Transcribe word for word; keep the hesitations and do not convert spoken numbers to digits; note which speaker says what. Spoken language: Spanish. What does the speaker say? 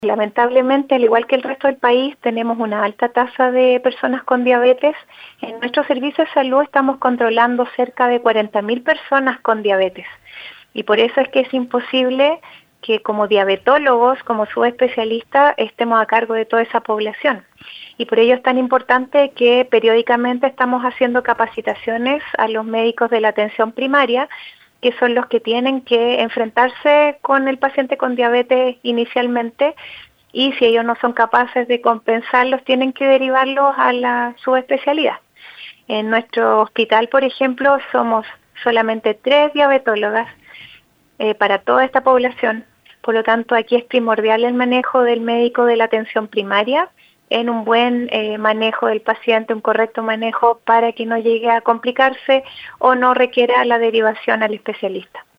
Speaker 1: Lamentablemente, al igual que el resto del país, tenemos una alta tasa de personas con diabetes. En nuestro servicio de salud estamos controlando cerca de cuarenta mil personas con diabetes. Y por eso es que es imposible que como diabetólogos, como subespecialistas, estemos a cargo de toda esa población. Y por ello es tan importante que periódicamente estamos haciendo capacitaciones a los médicos de la atención primaria, que son los que tienen que enfrentarse con el paciente con diabetes inicialmente, y si ellos no son capaces de compensarlos, tienen que derivarlos a la subespecialidad. En nuestro hospital, por ejemplo, somos solamente tres diabetólogas eh, para toda esta población. Por lo tanto, aquí es primordial el manejo del médico de la atención primaria, en un buen eh, manejo del paciente, un correcto manejo para que no llegue a complicarse o no requiera la derivación al especialista.